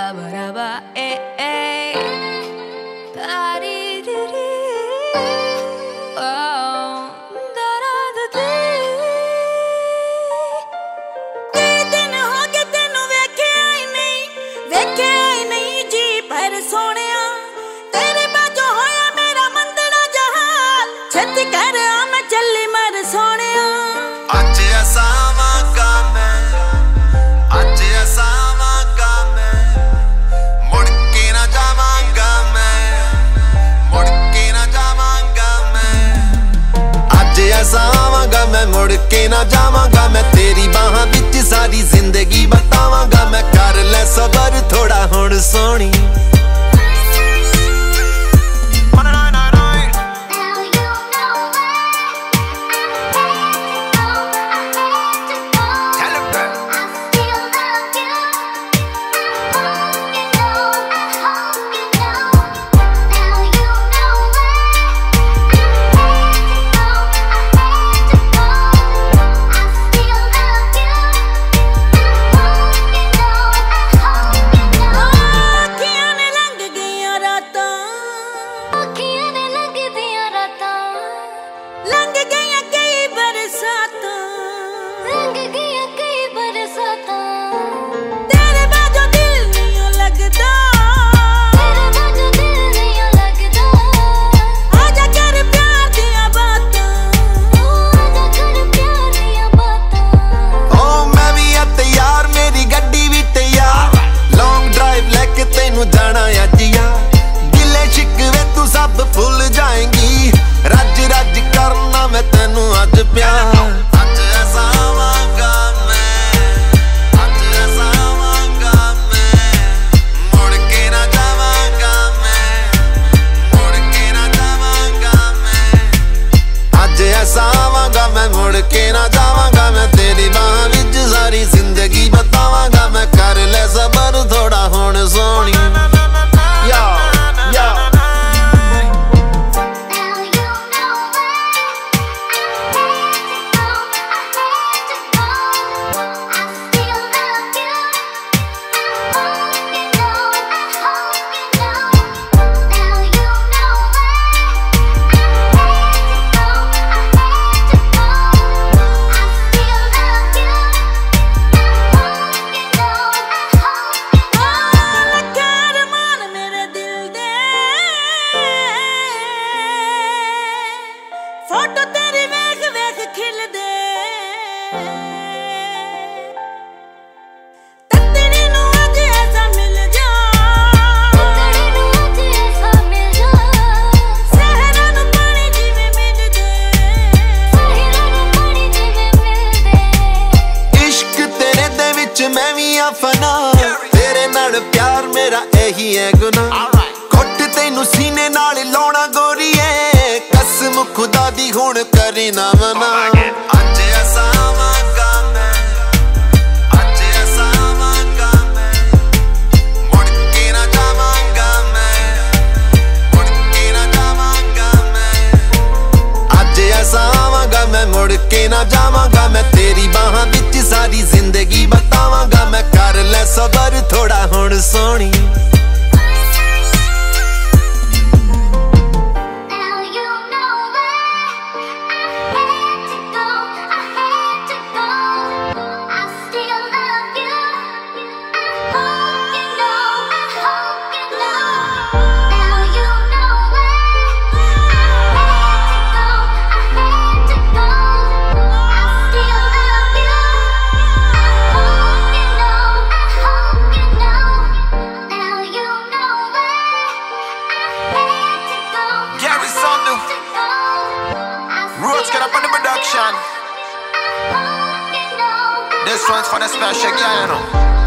ba eh. Da-dee-dee-dee. Oh, da-da-da-dee. कई दिन हो गए तेनू वेख्या ही नहीं जी पर सोनिया तेरे बाजो होया मेरा मंदड़ा जहाल छेती कर आ मैं चली मर सोनिया आज ऐसा वांगा मैं आज ऐसा वांगा मैं मुड़ के ना जावांगा मैं मुड़ के ना जावांगा मैं आज ऐसा वांगा मैं मुड़ के ना जावांगा मैं तेरी बाहां विच सारी जिंदगी बतावांगा मैं कर ले सबर थोड़ा हुण सोनी जाना अजिया गिले शिकवे तू सब भुल जाएंगी रज रज करना मैं तेनू अज प्यार अज ऐसा वांगा मैं अज ऐसा वांगा मैं मुड़ के ना जावांगा मैं मुड़ के ना जावांगा मैं अज ऐसा वांगा मैं मुड़ के ना जावांगा मैं तेरी बाहां विच सारी जिंदगी बतावांगा मैं कर ले सबर थोड़ा हुण सोनी फोटो तेरी वेख वेख खिल दे तत्तड़ी नू अज ऐसा मिल जा सहरा नू पानी जिवें मिल दे इश्क तेरे दे विच मैं भी आ फना तेरे नाल प्यार मेरा यही है गुनाह घुट तैनू सीने नाल लाउणा गोरीए कसम खुदा दी हुण करी ना मना अज ऐसा वांगा मैं अज ऐसा वांगा मैं मुड़ के ना जावांगा मैं मुड़ के ना जावांगा मैं अज ऐसा वांगा मैं मुड़ के ना जावांगा मैं तेरी बाहां विच सारी जिंदगी बतावांगा मैं कर ले सबर थोड़ा हुण Soni Roots get up on the production. This one's for the special guy, you know.